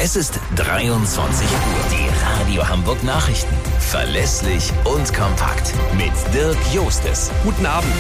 Es ist 23 Uhr. Die Radio Hamburg Nachrichten. Verlässlich und kompakt. Mit Dirk Jostes. Guten Abend.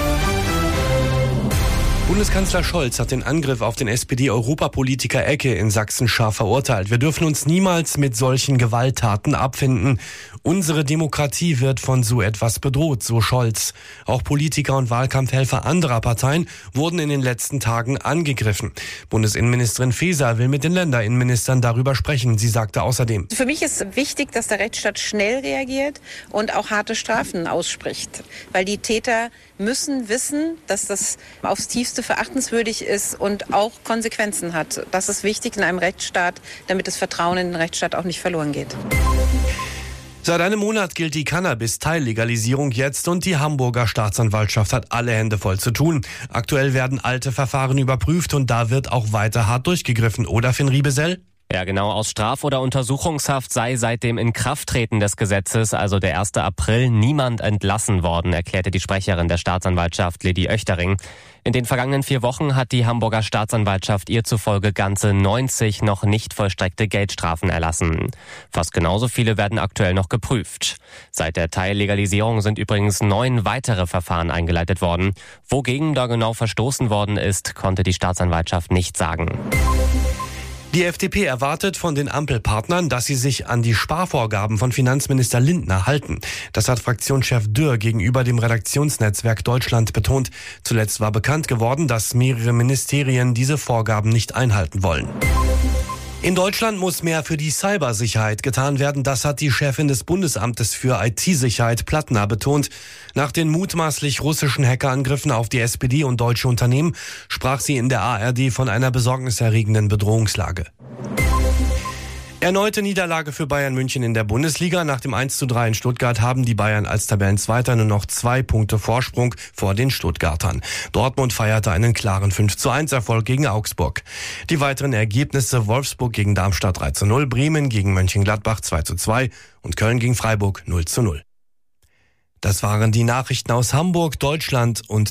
Bundeskanzler Scholz hat den Angriff auf den SPD-Europapolitiker Ecke in Sachsen scharf verurteilt. Wir dürfen uns niemals mit solchen Gewalttaten abfinden. Unsere Demokratie wird von so etwas bedroht, so Scholz. Auch Politiker und Wahlkampfhelfer anderer Parteien wurden in den letzten Tagen angegriffen. Bundesinnenministerin Faeser will mit den Länderinnenministern darüber sprechen. Sie sagte außerdem: Für mich ist wichtig, dass der Rechtsstaat schnell reagiert und auch harte Strafen ausspricht. Weil die Täter müssen wissen, dass das aufs Tiefste verachtenswürdig ist und auch Konsequenzen hat. Das ist wichtig in einem Rechtsstaat, damit das Vertrauen in den Rechtsstaat auch nicht verloren geht. Seit einem Monat gilt die Cannabis-Teillegalisierung jetzt und die Hamburger Staatsanwaltschaft hat alle Hände voll zu tun. Aktuell werden alte Verfahren überprüft und da wird auch weiter hart durchgegriffen, oder Finn Riebesell? Ja, genau. Aus Straf- oder Untersuchungshaft sei seit dem Inkrafttreten des Gesetzes, also der 1. April, niemand entlassen worden, erklärte die Sprecherin der Staatsanwaltschaft, Lady Oechtering. In den vergangenen 4 Wochen hat die Hamburger Staatsanwaltschaft ihr zufolge ganze 90 noch nicht vollstreckte Geldstrafen erlassen. Fast genauso viele werden aktuell noch geprüft. Seit der Teillegalisierung sind übrigens 9 weitere Verfahren eingeleitet worden. Wogegen da genau verstoßen worden ist, konnte die Staatsanwaltschaft nicht sagen. Die FDP erwartet von den Ampelpartnern, dass sie sich an die Sparvorgaben von Finanzminister Lindner halten. Das hat Fraktionschef Dürr gegenüber dem Redaktionsnetzwerk Deutschland betont. Zuletzt war bekannt geworden, dass mehrere Ministerien diese Vorgaben nicht einhalten wollen. In Deutschland muss mehr für die Cybersicherheit getan werden. Das hat die Chefin des Bundesamtes für IT-Sicherheit, Plattner, betont. Nach den mutmaßlich russischen Hackerangriffen auf die SPD und deutsche Unternehmen sprach sie in der ARD von einer besorgniserregenden Bedrohungslage. Erneute Niederlage für Bayern München in der Bundesliga. Nach dem 1:3 in Stuttgart haben die Bayern als Tabellenzweiter nur noch 2 Punkte Vorsprung vor den Stuttgartern. Dortmund feierte einen klaren 5:1 Erfolg gegen Augsburg. Die weiteren Ergebnisse: Wolfsburg gegen Darmstadt 3:0, Bremen gegen Mönchengladbach 2:2 und Köln gegen Freiburg 0:0. Das waren die Nachrichten aus Hamburg, Deutschland und